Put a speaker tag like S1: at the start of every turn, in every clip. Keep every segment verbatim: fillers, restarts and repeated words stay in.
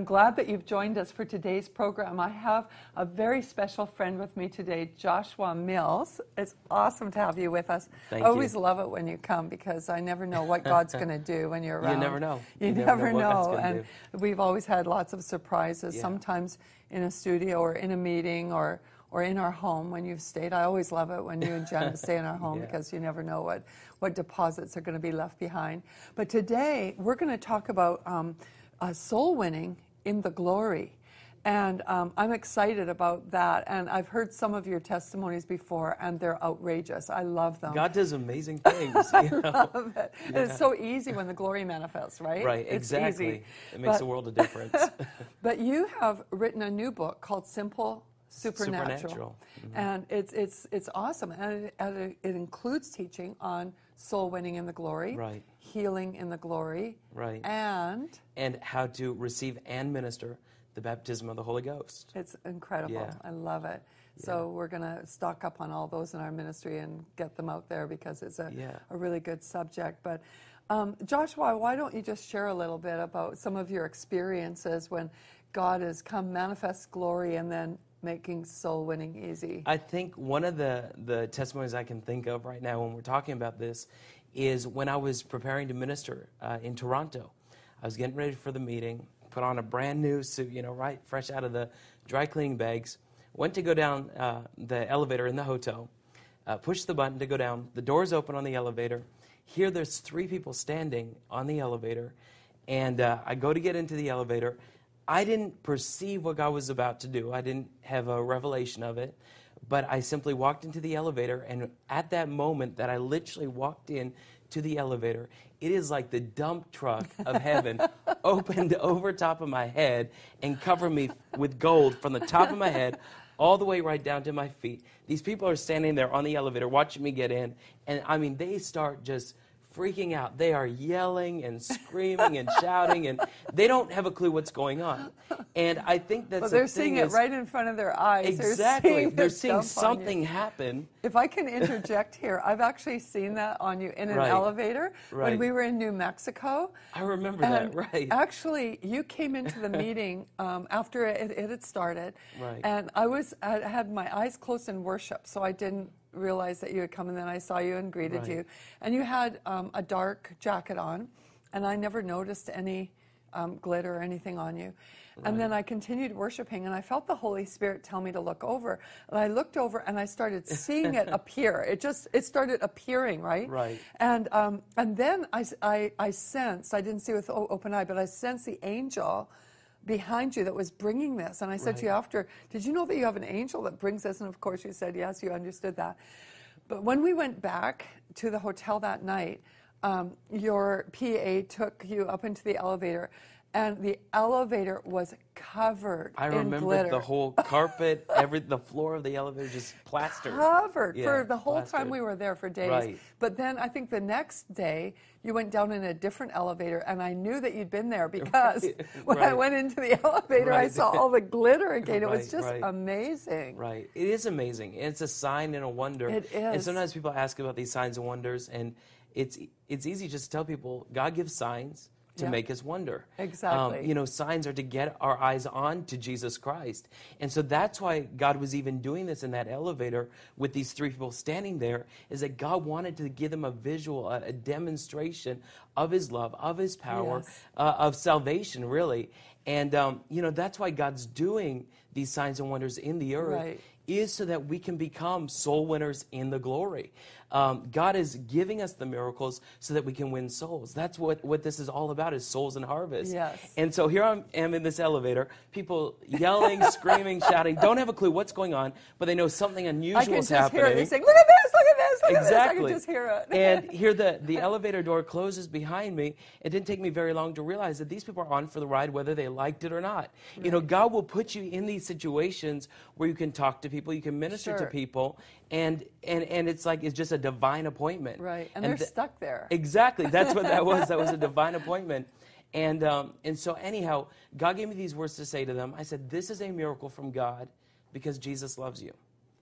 S1: glad that you've joined us for today's program. I have a very special friend with me today, Joshua Mills. It's awesome to have you with us.
S2: Thank
S1: I always
S2: you.
S1: love it when you come because I never know what God's going to do when you're around.
S2: You never know.
S1: You,
S2: You
S1: never,
S2: never know what God's
S1: know.
S2: gonna
S1: And
S2: do.
S1: we've always had lots of surprises,
S2: Yeah.
S1: sometimes in a studio or in a meeting or or in our home when you've stayed. I always love it when you and Jen stay in our home
S2: Yeah.
S1: because you never know what, what deposits are going to be left behind. But today, we're going to talk about um, uh, soul winning in the glory. And um, I'm excited about that. And I've heard some of your testimonies before, and they're outrageous. I love them.
S2: God does amazing things.
S1: I
S2: You know?
S1: love it. And
S2: Yeah.
S1: it's so easy when the glory manifests, right?
S2: Right,
S1: It's
S2: exactly.
S1: easy.
S2: It makes
S1: But-
S2: a world of difference.
S1: But you have written a new book called Simple Supernatural,
S2: Supernatural. Mhm.
S1: and it's it's it's awesome, and it, and it it includes teaching on soul winning in the glory,
S2: Right.
S1: healing in the glory,
S2: Right.
S1: and
S2: And how to receive and minister the baptism of the Holy Ghost.
S1: it's incredible.
S2: Yeah.
S1: I love it. So we're going to stock up on all those in our ministry and get them out there because it's a,
S2: Yeah.
S1: a really good subject. But um, Joshua, why don't you just share a little bit about some of your experiences when God has come manifest glory and then making soul winning easy?
S2: I think one of the, the testimonies I can think of right now when we're talking about this is when I was preparing to minister uh, in Toronto. I was getting ready for the meeting, put on a brand new suit, you know, right, fresh out of the dry cleaning bags, went to go down uh, the elevator in the hotel, uh, pushed the button to go down, the doors open on the elevator, here there's three people standing on the elevator, and uh, I go to get into the elevator. I didn't perceive what God was about to do. I didn't have a revelation of it, but I simply walked into the elevator, and at that moment that I literally walked in to the elevator, it is like the dump truck of heaven opened over top of my head and covered me with gold from the top of my head all the way right down to my feet. These people are standing there on the elevator watching me get in, and I mean, they start just freaking out. They are yelling and screaming and shouting, and they don't have a clue what's going on. And I think that's
S1: But
S2: the
S1: they're
S2: thing
S1: seeing it
S2: is-
S1: right in front of their eyes.
S2: Exactly.
S1: They're seeing,
S2: They're
S1: this
S2: seeing
S1: dump on you.
S2: something happen.
S1: If I can interject here, I've actually seen that on you in an
S2: Right.
S1: elevator when
S2: Right.
S1: we were in New Mexico.
S2: I remember
S1: And
S2: that, right.
S1: actually, you came into the meeting um, after it, it had started,
S2: Right.
S1: and I was I had my eyes closed in worship, so I didn't realize that you had come, and then I saw you and greeted
S2: Right.
S1: you, and you had um, a dark jacket on, and I never noticed any um, glitter or anything on you. And then I continued worshiping, and I felt the Holy Spirit tell me to look over. And I looked over, and I started seeing it appear. It just, it started appearing, right?
S2: Right.
S1: And um, and then I, I, I sensed, I didn't see with o- open eye, but I sensed the angel behind you that was bringing this. And I said to you
S2: Right.
S1: after, did you know that you have an angel that brings this? And of course you said, yes, you understood that. But when we went back to the hotel that night, um, your P A took you up into the elevator, and the elevator was covered
S2: I
S1: in
S2: remember
S1: glitter.
S2: the whole carpet, every the floor of the elevator just plastered.
S1: Covered
S2: Yeah,
S1: for the whole time
S2: plastered.
S1: we were there for days.
S2: Right.
S1: But then I think the next day you went down in a different elevator, and I knew that you'd been there because
S2: Right,
S1: when I
S2: right.
S1: went into the elevator, I
S2: Right.
S1: saw all the glitter again. It was
S2: Right,
S1: just
S2: right.
S1: amazing.
S2: Right. It is amazing. It's a sign and a wonder.
S1: It
S2: And
S1: is.
S2: sometimes people ask about these signs and wonders, and it's it's easy just to tell people God gives signs to
S1: Yeah.
S2: make us wonder.
S1: Exactly.
S2: Um, you know, signs are to get our eyes on to Jesus Christ. And so that's why God was even doing this in that elevator with these three people standing there, is that God wanted to give them a visual, a, a demonstration of his love, of his power,
S1: Yes.
S2: uh, of salvation, really. And, um, you know, that's why God's doing these signs and wonders in the earth,
S1: Right.
S2: is so that we can become soul winners in the glory. Um, God is giving us the miracles so that we can win souls. That's what, what this is all about, is souls and harvest.
S1: Yes.
S2: And so here I am in this elevator, people yelling, screaming, shouting, don't have a clue what's going on, but they know something unusual
S1: I can
S2: is
S1: just
S2: happening.
S1: hear it. They're saying, look at this, look at this, look
S2: Exactly.
S1: at this. I can just hear it.
S2: And here the, the elevator door closes behind me. It didn't take me very long to realize that these people are on for the ride whether they liked it or not. Right. You know, God will put you in these situations where you can talk to people, you can minister
S1: Sure.
S2: to people, and, and, and it's like it's just a divine appointment.
S1: Right, and,
S2: And
S1: they're
S2: th-
S1: stuck there.
S2: Exactly. That's what that was. That was a divine appointment. And um, and so anyhow, God gave me these words to say to them. I said, this is a miracle from God because Jesus loves you.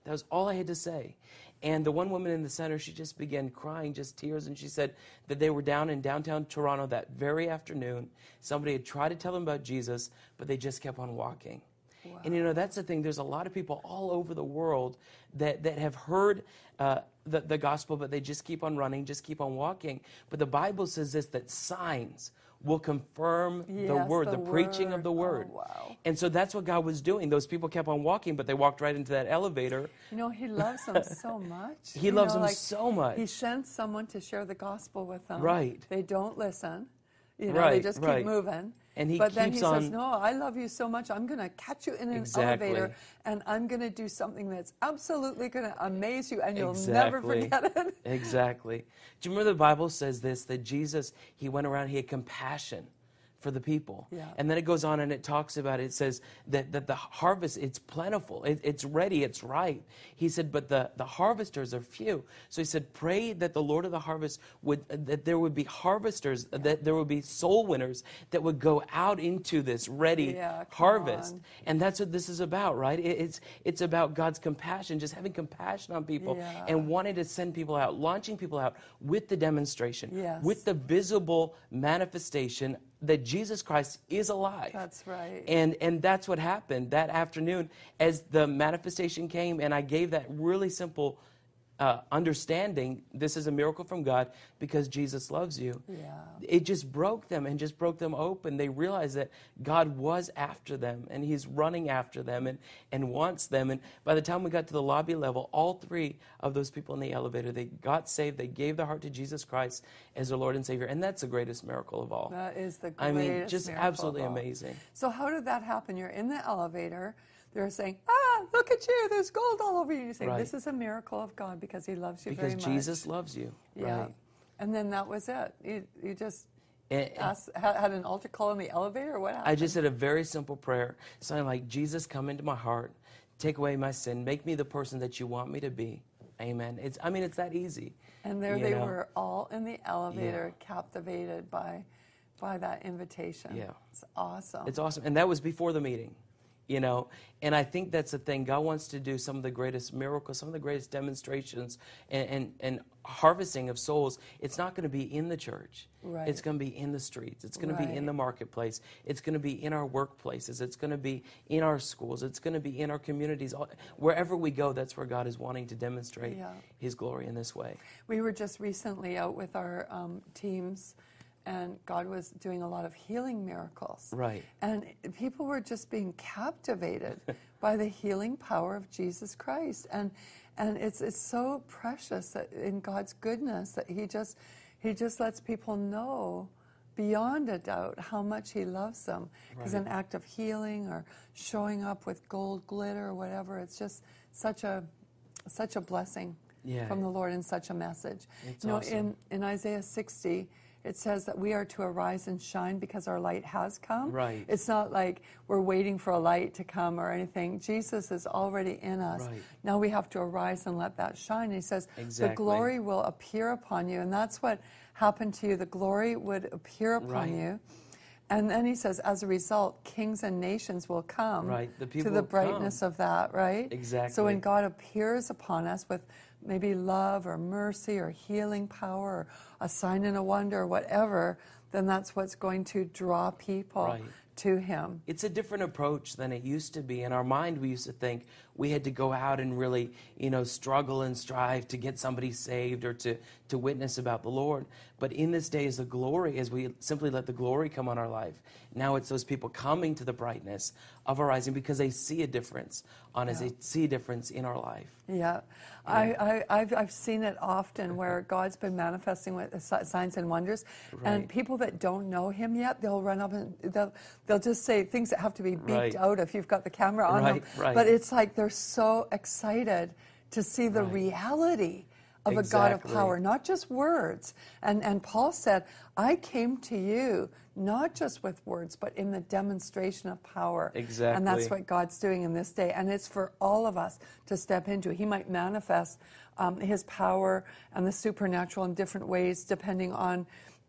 S2: That was all I had to say. And the one woman in the center, she just began crying, just tears, and she said that they were down in downtown Toronto that very afternoon. Somebody had tried to tell them about Jesus, but they just kept on walking. Wow. And you know, that's the thing. There's a lot of people all over the world that, that have heard uh, the, the gospel, but they just keep on running, just keep on walking. But the Bible says this, that signs will confirm
S1: yes,
S2: the word, the,
S1: the
S2: preaching
S1: word.
S2: of the word.
S1: Oh, wow.
S2: And so that's what God was doing. Those people kept on walking, but they walked right into that elevator.
S1: You know, he loves them so much.
S2: He
S1: you
S2: loves
S1: know,
S2: them
S1: like,
S2: so much.
S1: He sends someone to share the gospel with them.
S2: Right.
S1: They don't listen. You know,
S2: right,
S1: they just
S2: right.
S1: keep moving.
S2: And he
S1: but then
S2: keeps
S1: he
S2: on,
S1: says, no, I love you so much. I'm going to catch you in an
S2: exactly.
S1: elevator, and I'm going to do something that's absolutely going to amaze you, and you'll
S2: exactly.
S1: never forget it.
S2: Exactly. Do you remember the Bible says this, that Jesus, he went around, he had compassion for the people.
S1: Yeah.
S2: And then it goes on and it talks about it. It says that, that the harvest, it's plentiful. It, it's ready. It's ripe. He said, but the, the harvesters are few. So he said, pray that the Lord of the harvest would, that there would be harvesters, yeah. that there would be soul winners that would go out into this ready
S1: yeah,
S2: harvest.
S1: on.
S2: And that's what this is about, right? It, it's, it's about God's compassion, just having compassion on people
S1: yeah.
S2: and wanting to send people out, launching people out with the demonstration,
S1: yes.
S2: with the visible manifestation that Jesus Christ is alive.
S1: That's right.
S2: And and that's what happened that afternoon as the manifestation came, and I gave that really simple uh, understanding, this is a miracle from God because Jesus loves you.
S1: Yeah.
S2: It just broke them and just broke them open. They realized that God was after them, and he's running after them and, and wants them. And by the time we got to the lobby level, all three of those people in the elevator, they got saved. They gave their heart to Jesus Christ as their Lord and Savior. And that's the greatest miracle of all.
S1: That is the greatest
S2: I mean, just
S1: miracle
S2: absolutely
S1: of all.
S2: amazing.
S1: So how did that happen? You're in the elevator. They're saying, ah, look at you. There's gold all over you. You say,
S2: Right.
S1: this is a miracle of God because he loves you
S2: Because
S1: very much.
S2: Jesus loves you.
S1: Yeah.
S2: Right.
S1: And then that was it. You, you just
S2: And-
S1: asked, had, had an altar call in the elevator, or what happened?
S2: I just said a very simple prayer, something like, Jesus, come into my heart, take away my sin, make me the person that you want me to be. Amen. It's, I mean, it's that easy.
S1: And there
S2: you
S1: they
S2: know?
S1: were, all in the elevator, captivated by, by that invitation.
S2: Yeah.
S1: It's awesome.
S2: It's awesome. And that was before the meeting, you know. And I think that's the thing. God wants to do some of the greatest miracles, some of the greatest demonstrations and, and, and harvesting of souls. It's not going to be in the church.
S1: Right.
S2: It's going to be in the streets. It's going to
S1: Right.
S2: be in the marketplace. It's going to be in our workplaces. It's going to be in our schools. It's going to be in our communities. Wherever we go, that's where God is wanting to demonstrate
S1: Yeah.
S2: his glory in this way.
S1: We were just recently out with our um, teams, and God was doing a lot of healing miracles.
S2: Right.
S1: And people were just being captivated by the healing power of Jesus Christ. And and it's it's so precious that in God's goodness that he just he just lets people know beyond a doubt how much he loves them. Because
S2: Right.
S1: an act of healing or showing up with gold glitter or whatever, it's just such a such a blessing
S2: Yeah.
S1: from the Lord and such a message.
S2: It's
S1: you know,
S2: awesome.
S1: in, in Isaiah sixty, it says that we are to arise and shine because our light has come.
S2: Right.
S1: It's not like we're waiting for a light to come or anything. Jesus is already in us.
S2: Right.
S1: Now we have to arise and let that shine. And he says,
S2: Exactly.
S1: the glory will appear upon you. And that's what happened to you. The glory would appear upon
S2: Right.
S1: you. And then he says, as a result, kings and nations will come
S2: Right. The
S1: to
S2: people
S1: the
S2: will
S1: brightness
S2: come.
S1: of that, right?
S2: Exactly.
S1: So when God appears upon us with maybe love or mercy or healing power or a sign and a wonder or whatever, then that's what's going to draw people
S2: Right.
S1: to him.
S2: It's a different approach than it used to be. In our mind, we used to think we had to go out and really, you know, struggle and strive to get somebody saved or to, to witness about the Lord. But in this day is the glory, as we simply let the glory come on our life. Now it's those people coming to the brightness of our rising because they see a difference on us.
S1: Yeah.
S2: They see a difference in our life.
S1: Yeah, I, I, I've, I've seen it often where God's been manifesting with si- signs and wonders, and
S2: Right.
S1: people that don't know Him yet, they'll run up and they'll, they'll just say things that have to be beeped
S2: Right.
S1: out if you've got the camera on
S2: Right,
S1: them.
S2: right.
S1: But it's like they're so excited to see the
S2: Right.
S1: reality of a God of
S2: Exactly.
S1: power, not just words. And and Paul said, I came to you not just with words, but in the demonstration of power.
S2: Exactly.
S1: And that's what God's doing in this day. And it's for all of us to step into. He might manifest um, his power and the supernatural in different ways, depending on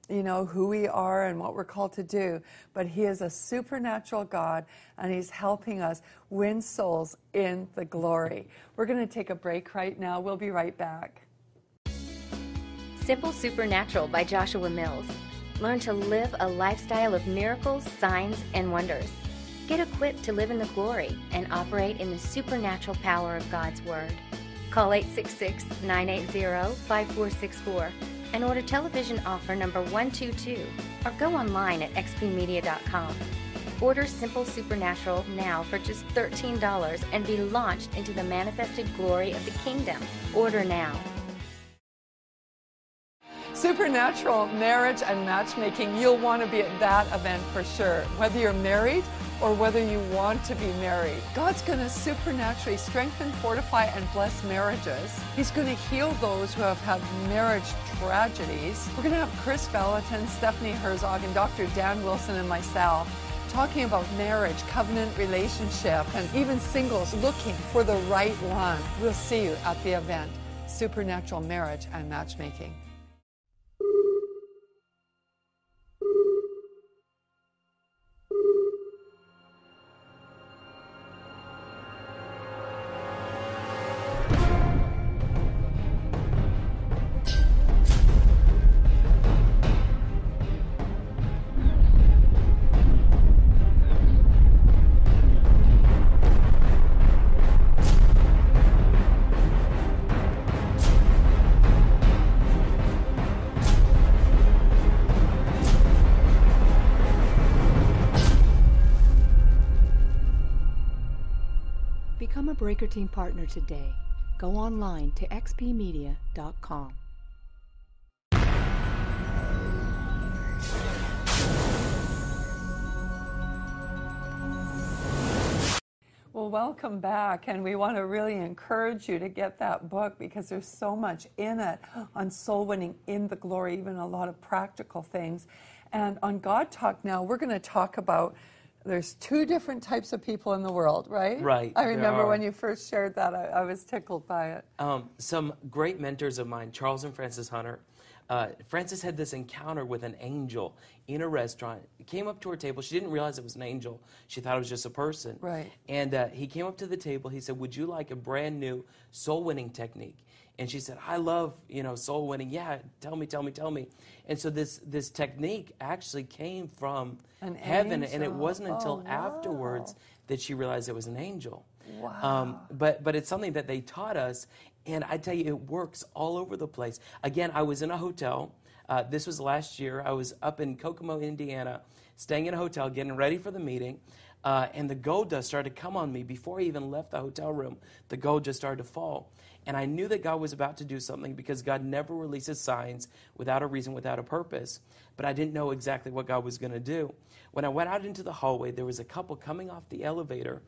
S1: you know, who we are and what we're called to do, but he is a supernatural God, and he's helping us win souls in the glory. We're going to take a break right now. We'll be right back.
S3: Simple Supernatural by Joshua Mills. Learn to live a lifestyle of miracles, signs, and wonders. Get equipped to live in the glory and operate in the supernatural power of God's Word. Call eight six six, nine eight zero, five four six four and order television offer number one two two, or go online at x p media dot com. Order Simple Supernatural now for just thirteen dollars and be launched into the manifested glory of the kingdom. Order now.
S1: Supernatural marriage and matchmaking, you'll want to be at that event for sure. Whether you're married or whether you want to be married, God's going to supernaturally strengthen, fortify, and bless marriages. He's going to heal those who have had marriage tragedies. We're going to have Chris Valentin, Stephanie Herzog, and Doctor Dan Wilson and myself talking about marriage, covenant relationship, and even singles looking for the right one. We'll see you at the event, Supernatural Marriage and Matchmaking.
S4: Become a Breaker Team partner today. Go online to x p media dot com.
S1: Well, welcome back, and we want to really encourage you to get that book because there's so much in it on soul winning in the glory, even a lot of practical things. And on God Talk now, we're going to talk about there's two different types of people in the world, right?
S2: Right.
S1: I remember
S2: there
S1: when
S2: are.
S1: you first shared that, I, I was tickled by it.
S2: Um, some great mentors of mine, Charles and Francis Hunter. Uh, Francis had this encounter with an angel in a restaurant. He came up to her table. She didn't realize it was an angel. She thought it was just a person.
S1: Right.
S2: And uh, he came up to the table. He said, "Would you like a brand new soul winning technique?" And she said, "I love, you know, soul winning. Yeah, tell me, tell me, tell me." And so this this technique actually came from
S1: An
S2: heaven,
S1: angel.
S2: and it wasn't until
S1: Oh, wow.
S2: afterwards that she realized it was an angel.
S1: Wow.
S2: Um, but but it's something that they taught us, and I tell you, it works all over the place. Again, I was in a hotel. Uh, this was last year. I was up in Kokomo, Indiana, staying in a hotel, getting ready for the meeting, uh, and the gold dust started to come on me before I even left the hotel room. The gold just started to fall. And I knew that God was about to do something because God never releases signs without a reason, without a purpose. But I didn't know exactly what God was going to do. When I went out into the hallway, there was a couple coming off the elevator.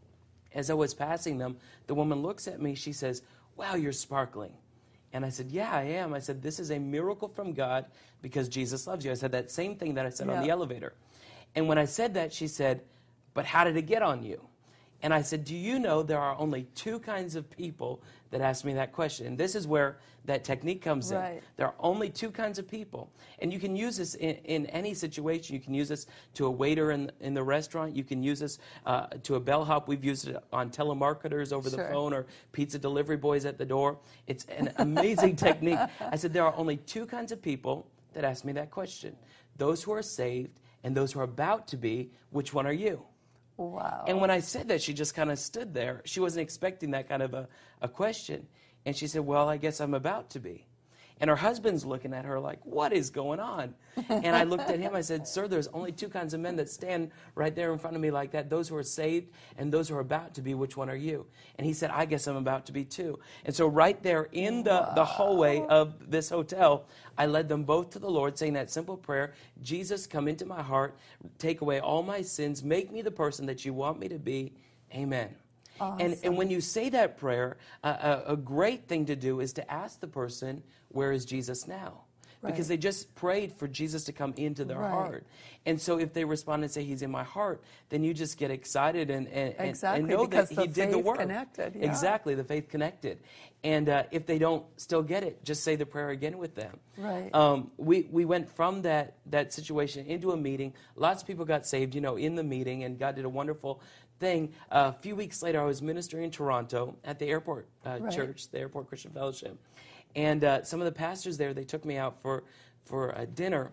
S2: As I was passing them, the woman looks at me. She says, "Wow, you're sparkling." And I said, "Yeah, I am." I said, "This is a miracle from God because Jesus loves you." I said that same thing that I said
S1: Yeah.
S2: on the elevator. And when I said that, she said, "But how did it get on you?" And I said, "Do you know there are only two kinds of people that ask me that question?" And this is where that technique comes
S1: Right.
S2: in. There are only two kinds of people. And you can use this in, in any situation. You can use this to a waiter in, in the restaurant. You can use this uh, to a bellhop. We've used it on telemarketers over
S1: Sure.
S2: the phone or pizza delivery boys at the door. It's an amazing technique. I said, there are only two kinds of people that ask me that question. Those who are saved and those who are about to be. Which one are you?
S1: Wow.
S2: And when I said that, she just kind of stood there. She wasn't expecting that kind of a, a question. And she said, "Well, I guess I'm about to be." And her husband's looking at her like, "What is going on?" And I looked at him. I said, "Sir, there's only two kinds of men that stand right there in front of me like that. Those who are saved and those who are about to be. Which one are you?" And he said, "I guess I'm about to be too." And so right there in the, the hallway of this hotel, I led them both to the Lord, saying that simple prayer: "Jesus, come into my heart, take away all my sins, make me the person that you want me to be. Amen." And, and when you say that prayer, uh, a, a great thing to do is to ask the person, "Where is Jesus now?" because
S1: Right.
S2: they just prayed for Jesus to come into their
S1: Right.
S2: heart. And so if they respond and say, he's in my heart, then you just get excited and, and, and-
S1: Exactly,
S2: and know
S1: because
S2: that
S1: the
S2: he did the
S1: faith
S2: work.
S1: connected, yeah.
S2: Exactly, the faith connected. And uh, if they don't still get it, just say the prayer again with them.
S1: Right.
S2: Um, we, we went from that, that situation into a meeting. Lots of people got saved, you know, in the meeting, and God did a wonderful thing. Uh, a few weeks later, I was ministering in Toronto at the airport uh,
S1: Right.
S2: church, the Airport Christian Fellowship. And uh, some of the pastors there, they took me out for, for a dinner.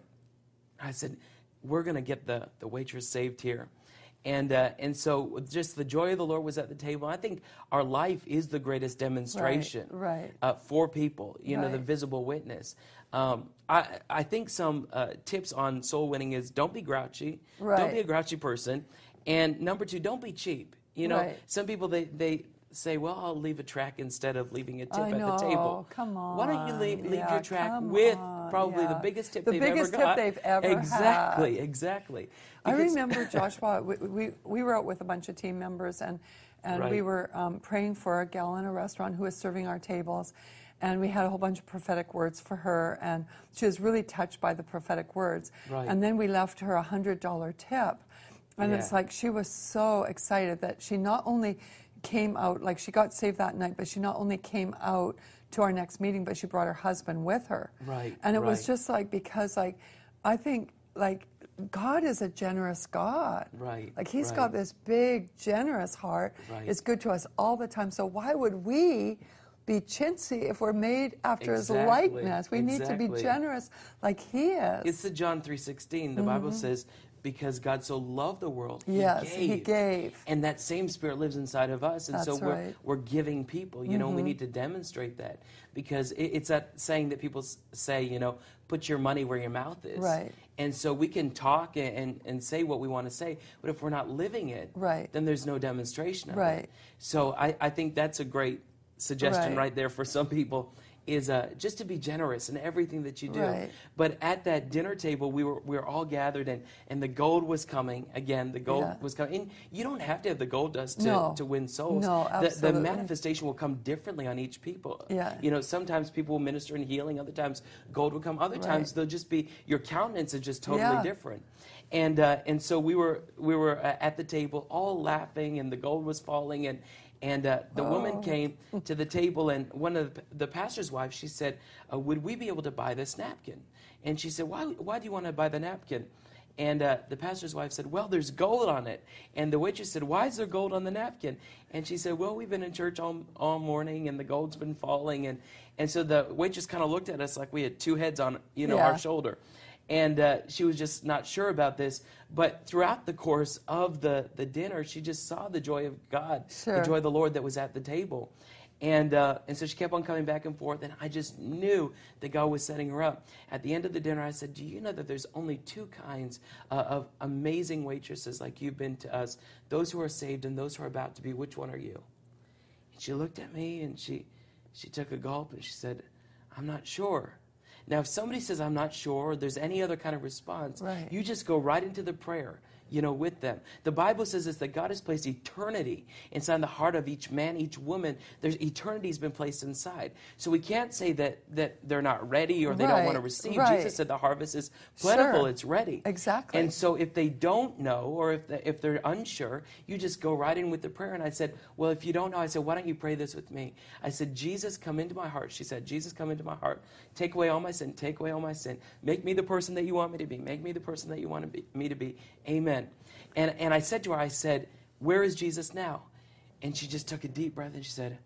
S2: I said, we're going to get the, the waitress saved here. And uh, and so just the joy of the Lord was at the table. I think our life is the greatest demonstration
S1: Right, right.
S2: Uh, for people, you know, the
S1: Right.
S2: visible witness. Um, I, I think some uh, tips on soul winning is don't be grouchy. Don't
S1: Right.
S2: be a grouchy person. And number two, don't be cheap. You know,
S1: Right.
S2: some people, they, they say, well, I'll leave a track instead of leaving a tip
S1: I
S2: at
S1: know.
S2: the table.
S1: Come
S2: Why don't you
S1: on.
S2: leave, leave
S1: Yeah,
S2: your track
S1: come
S2: with
S1: on.
S2: probably the
S1: Yeah.
S2: biggest tip
S1: The
S2: they've
S1: biggest
S2: ever
S1: tip
S2: got?
S1: they've ever
S2: Exactly,
S1: had.
S2: exactly.
S1: I
S2: Because-
S1: remember, Joshua, we, we, we were out with a bunch of team members, and, and we
S2: Right.
S1: were um, praying for a gal in a restaurant who was serving our tables. And we had a whole bunch of prophetic words for her, and she was really touched by the prophetic words.
S2: Right.
S1: And then we left her a one hundred dollar tip. And it's
S2: Yeah.
S1: like she was so excited that she not only came out, like she got saved that night, but she not only came out to our next meeting, but she brought her husband with her.
S2: Right,
S1: And it was
S2: right.
S1: just like, because like, I think like God is a generous God.
S2: Right,
S1: Like he's
S2: right.
S1: got this big, generous heart.
S2: Right.
S1: It's good to us all the time. So why would we be chintzy if we're made after
S2: Exactly,
S1: his likeness? We need to be
S2: exactly.
S1: generous like he is.
S2: It's the John three sixteen. The Bible says, because God so loved the world, he
S1: Mm-hmm. Yes,
S2: gave.
S1: he gave.
S2: And that same spirit lives inside of us. And so
S1: That's
S2: we're,
S1: right.
S2: we're giving people, you know, we need to demonstrate that. Because it, it's that saying that people s- say, you know, put your money where your mouth is.
S1: Right.
S2: And so we can talk and, and, and say what we want to say, but if we're not living it,
S1: Right.
S2: then there's no demonstration of
S1: Right.
S2: it. So I, I think that's a great suggestion
S1: Right.
S2: right there for some people, is uh, just to be generous in everything that you do.
S1: Right.
S2: But at that dinner table, we were we were all gathered, and, and the gold was coming. Again, the gold
S1: Yeah.
S2: was coming. And you don't have to have the gold dust to,
S1: No.
S2: to win souls.
S1: No,
S2: The, the
S1: absolutely.
S2: manifestation will come differently on each people.
S1: Yeah.
S2: You know, sometimes people will minister in healing. Other times, gold will come. Other
S1: Right.
S2: times, they'll just be, your countenance is just totally
S1: Yeah.
S2: different. And uh, and so we were we were uh, at the table, all laughing, and the gold was falling, and and uh, the
S1: Oh.
S2: woman came to the table, and one of the, the pastor's wives, she said, uh, would we be able to buy this napkin? And she said, why, why do you want to buy the napkin? And uh, the pastor's wife said, well, there's gold on it. And the waitress said, why is there gold on the napkin? And she said, well, we've been in church all, all morning, and the gold's been falling. And, and so the waitress kind of looked at us like we had two heads on, you know,
S1: Yeah.
S2: our shoulder. And uh, she was just not sure about this. But throughout the course of the, the dinner, she just saw the joy of God,
S1: Sure.
S2: the joy of the Lord that was at the table. And uh, and so she kept on coming back and forth, and I just knew that God was setting her up. At the end of the dinner, I said, do you know that there's only two kinds uh, of amazing waitresses like you've been to us, those who are saved and those who are about to be? Which one are you? And she looked at me, and she, she took a gulp, and she said, I'm not sure. Now, if somebody says, I'm not sure, or there's any other kind of response,
S1: Right.
S2: you just go right into the prayer, you know, with them. The Bible says this, that God has placed eternity inside the heart of each man, each woman. There's eternity has been placed inside. So we can't say that, that they're not ready or they don't
S1: Right,
S2: want to receive.
S1: right.
S2: Jesus said the harvest is plentiful,
S1: Sure.
S2: it's ready.
S1: Exactly.
S2: And so if they don't know, or if, the, if they're unsure, you just go right in with the prayer. And I said, well, if you don't know, I said, why don't you pray this with me? I said, Jesus, come into my heart. She said, Jesus, come into my heart. Take away all my sin. Take away all my sin. Make me the person that you want me to be. Make me the person that you want to be, me to be. Amen. And, and I said to her, I said, where is Jesus now? And she just took a deep breath and she said,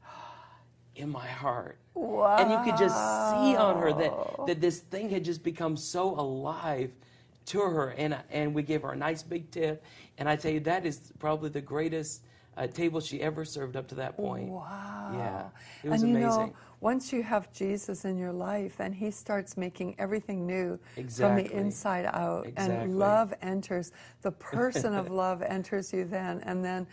S2: in my heart.
S1: Wow.
S2: And you could just see on her that, that this thing had just become so alive to her. And, and we gave her a nice big tip. And I tell you, that is probably the greatest uh, table she ever served up to that point.
S1: Wow.
S2: Yeah. It was
S1: and you
S2: amazing.
S1: know, once you have Jesus in your life, then he starts making everything new
S2: Exactly.
S1: from the inside out.
S2: Exactly.
S1: And love enters. The person of love enters you then. And then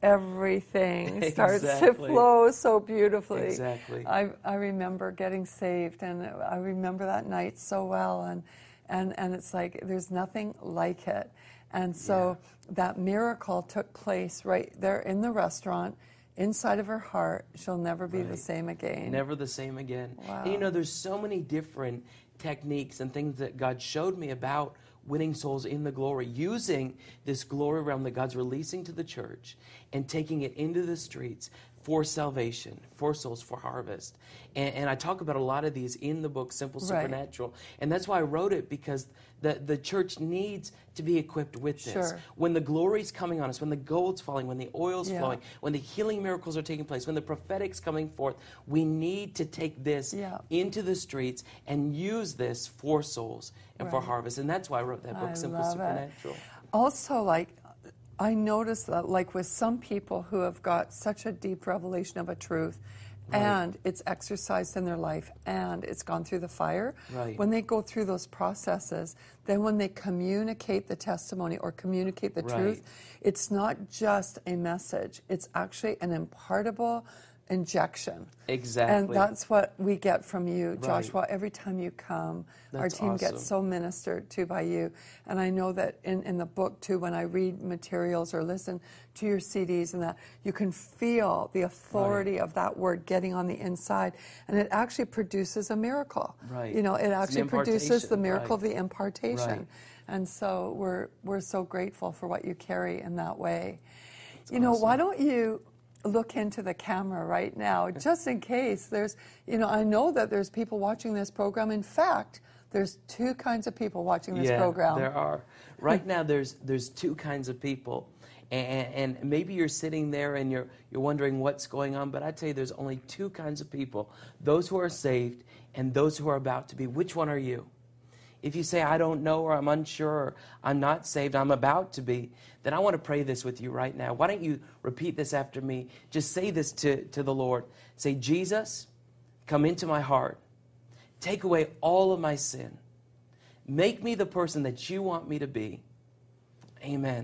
S1: everything starts to
S2: Exactly.
S1: flow so beautifully.
S2: Exactly.
S1: I, I remember getting saved, and I remember that night so well. And, and, and it's like there's nothing like it. And so that miracle took place right there in the restaurant inside of her heart, she'll never be
S2: Right.
S1: the same again.
S2: Never the same again.
S1: Wow.
S2: And you know, there's so many different techniques and things that God showed me about winning souls in the glory, using this glory realm that God's releasing to the church and taking it into the streets for salvation, for souls, for harvest. And, and I talk about a lot of these in the book, Simple
S1: Right.
S2: Supernatural. And that's why I wrote it, because the, the church needs to be equipped with this.
S1: Sure.
S2: When the glory's coming on us, when the gold's falling, when the oil's
S1: Yeah.
S2: flowing, when the healing miracles are taking place, when the prophetic's coming forth, we need to take this
S1: Yeah.
S2: into the streets and use this for souls and for
S1: Right.
S2: harvest. And that's why I wrote that book,
S1: I
S2: Simple
S1: love it.
S2: Supernatural.
S1: Also, like, I noticed that, like, with some people who have got such a deep revelation of a truth,
S2: Right.
S1: and it's exercised in their life, and it's gone through the fire,
S2: Right.
S1: when they go through those processes, then when they communicate the testimony or communicate the
S2: Right.
S1: truth, it's not just a message, it's actually an impartable injection.
S2: Exactly.
S1: And that's what we get from you,
S2: Right.
S1: Joshua. Every time you come, our
S2: That's
S1: team
S2: awesome.
S1: gets so ministered to by you. And I know that in, in the book, too, when I read materials or listen to your C Ds and that, you can feel the authority of that word getting on the inside. And it actually produces a miracle.
S2: Right.
S1: You know, it
S2: It's an
S1: actually produces the
S2: impartation,
S1: miracle
S2: right.
S1: of the impartation.
S2: Right.
S1: And so we're, we're so grateful for what you carry in that way. You know, why don't you look into the camera right now, just in case there's, you know, I know that there's people watching this program. In fact, there's two kinds of people watching this
S2: yeah,
S1: program.
S2: there are. Right now, there's there's two kinds of people. And, and maybe you're sitting there and you're, you're wondering what's going on, but I tell you, there's only two kinds of people. Those who are saved and those who are about to be. Which one are you? If you say, I don't know, or I'm unsure, or I'm not saved, I'm about to be, then I want to pray this with you right now. Why don't you repeat this after me? Just say this to, to the Lord. Say, Jesus, come into my heart. Take away all of my sin. Make me the person that you want me to be. Amen.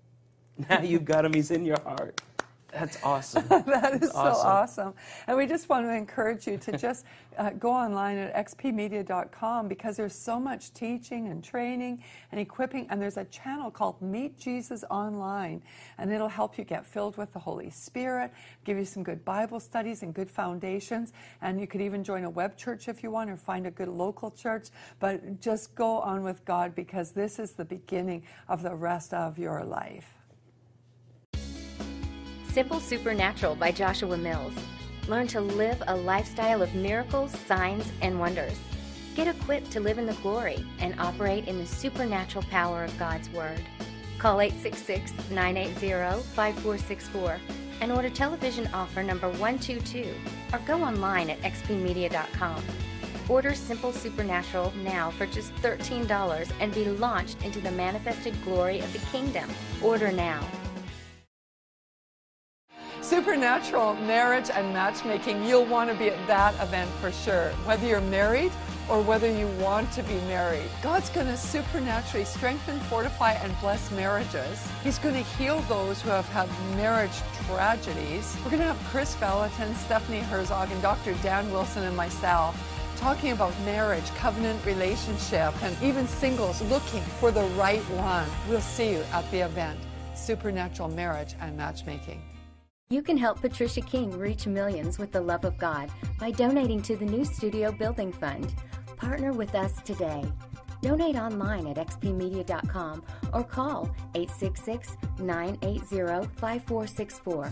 S2: Now you've got him. He's in your heart. That's awesome.
S1: That is
S2: That's
S1: so
S2: awesome.
S1: awesome. And we just want to encourage you to just uh, go online at x p media dot com, because there's so much teaching and training and equipping. And there's a channel called Meet Jesus Online. And it'll help you get filled with the Holy Spirit, give you some good Bible studies and good foundations. And you could even join a web church if you want, or find a good local church. But just go on with God, because this is the beginning of the rest of your life.
S3: Simple Supernatural by Joshua Mills. Learn to live a lifestyle of miracles, signs, and wonders. Get equipped to live in the glory and operate in the supernatural power of God's Word. Call eight six six, nine eight zero, five four six four and order television offer number one two two, or go online at x p media dot com. Order Simple Supernatural now for just thirteen dollars and be launched into the manifested glory of the kingdom. Order now.
S1: Supernatural marriage and matchmaking, you'll want to be at that event for sure. Whether you're married or whether you want to be married, God's going to supernaturally strengthen, fortify, and bless marriages. He's going to heal those who have had marriage tragedies. We're going to have Chris Valentin, Stephanie Herzog, and Doctor Dan Wilson and myself talking about marriage, covenant relationship, and even singles looking for the right one. We'll see you at the event, Supernatural Marriage and Matchmaking.
S3: You can help Patricia King reach millions with the love of God by donating to the new studio building fund. Partner with us today. Donate online at x p media dot com or call eight six six, nine eight zero, five four six four.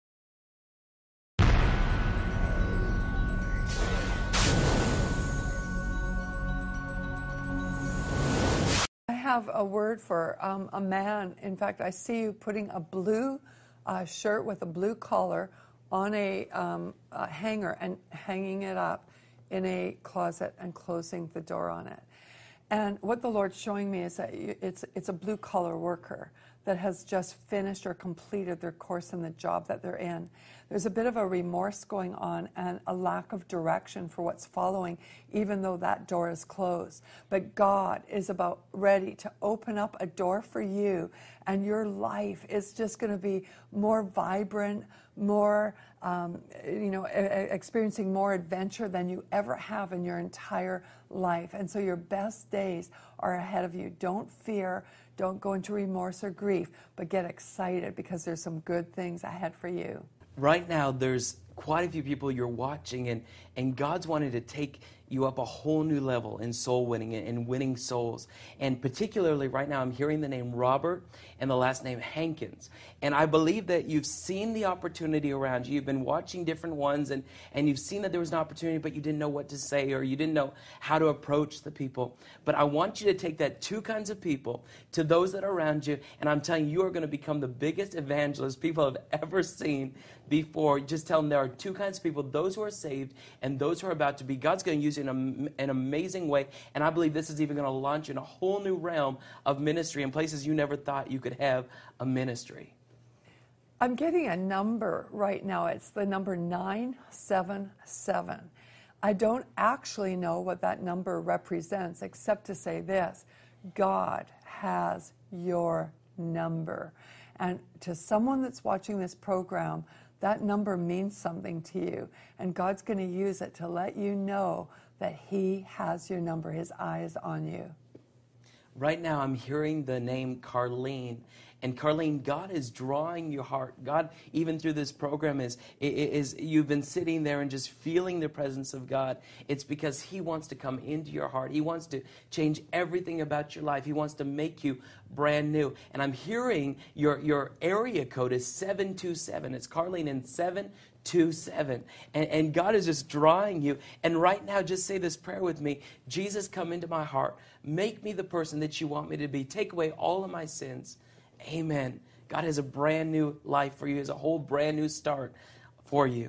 S1: I have a word for um, a man. In fact, I see you putting a blue uh, shirt with a blue collar on a, um, a hanger and hanging it up in a closet and closing the door on it. And what the Lord's showing me is that you- it's, it's a blue collar worker that has just finished or completed their course in the job that they're in. There's a bit of a remorse going on and a lack of direction for what's following, even though that door is closed. But God is about ready to open up a door for you, and your life is just going to be more vibrant, more, um, you know, e- e- experiencing more adventure than you ever have in your entire life. And so your best days are ahead of you. Don't fear. Don't go into remorse or grief, but get excited, because there's some good things ahead for you.
S2: right now there's quite a few people you're watching, and, and God's wanting to take you up a whole new level in soul winning and winning souls. And particularly right now, I'm hearing the name Robert and the last name Hankins. And I believe that you've seen the opportunity around you. You've been watching different ones, and, and you've seen that there was an opportunity, but you didn't know what to say, or you didn't know how to approach the people. But I want you to take that two kinds of people to those that are around you, and I'm telling you, you are going to become the biggest evangelist people have ever seen before. Just tell them there are two kinds of people, those who are saved and those who are about to be. God's going to use you in a, an amazing way, and I believe this is even going to launch in a whole new realm of ministry in places you never thought you could have a ministry.
S1: I'm getting a number right now. It's the number nine seven seven. I don't actually know what that number represents, except to say this: God has your number. And to someone that's watching this program, that number means something to you. And God's going to use it to let you know that He has your number. His eye is on you.
S2: Right now, I'm hearing the name Carlene. And Carlene, God is drawing your heart. God, even through this program, is, is you've been sitting there and just feeling the presence of God. It's because He wants to come into your heart. He wants to change everything about your life. He wants to make you brand new. And I'm hearing your, your area code is seven two seven. It's Carlene in seven two seven. And, and God is just drawing you. And right now, just say this prayer with me. Jesus, come into my heart. Make me the person that you want me to be. Take away all of my sins. Amen. God has a brand new life for you. He has a whole brand new start for you.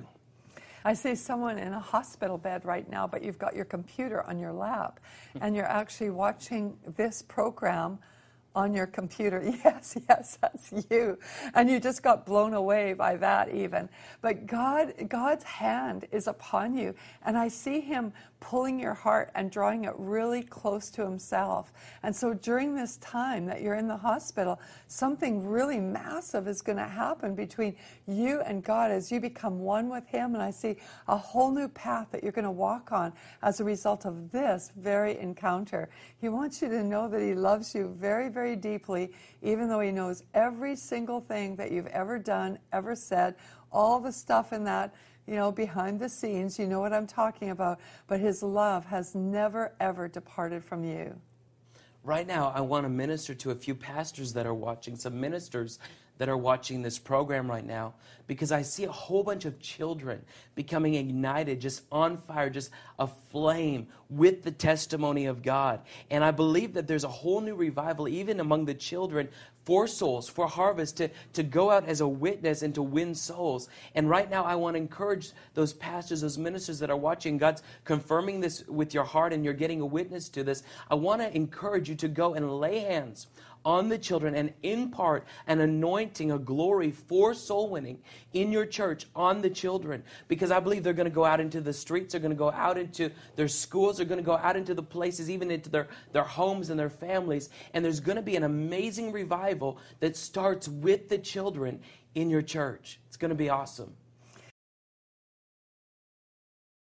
S1: I see someone in a hospital bed right now, but you've got your computer on your lap, and you're actually watching this program on your computer. Yes, yes, that's you. And you just got blown away by that even. But God, God's hand is upon you. And I see Him pulling your heart and drawing it really close to Himself. And so during this time that you're in the hospital, something really massive is going to happen between you and God as you become one with Him. And I see a whole new path that you're going to walk on as a result of this very encounter. He wants you to know that He loves you very, very deeply, even though He knows every single thing that you've ever done, ever said, all the stuff in that, you know, behind the scenes. You know what I'm talking about. But His love has never, ever departed from you.
S2: Right now, I want to minister to a few pastors that are watching, some ministers that are watching this program right now, because I see a whole bunch of children becoming ignited, just on fire, just aflame with the testimony of God. And I believe that there's a whole new revival, even among the children, for souls, for harvest, to, to go out as a witness and to win souls. And right now, I want to encourage those pastors, those ministers that are watching. God's confirming this with your heart, and you're getting a witness to this. I want to encourage you to go and lay hands on the children and impart an anointing, a glory for soul winning in your church on the children. Because I believe they're going to go out into the streets, they're going to go out into their schools, they're going to go out into the places, even into their, their homes and their families. And there's going to be an amazing revival that starts with the children in your church. It's going to be awesome.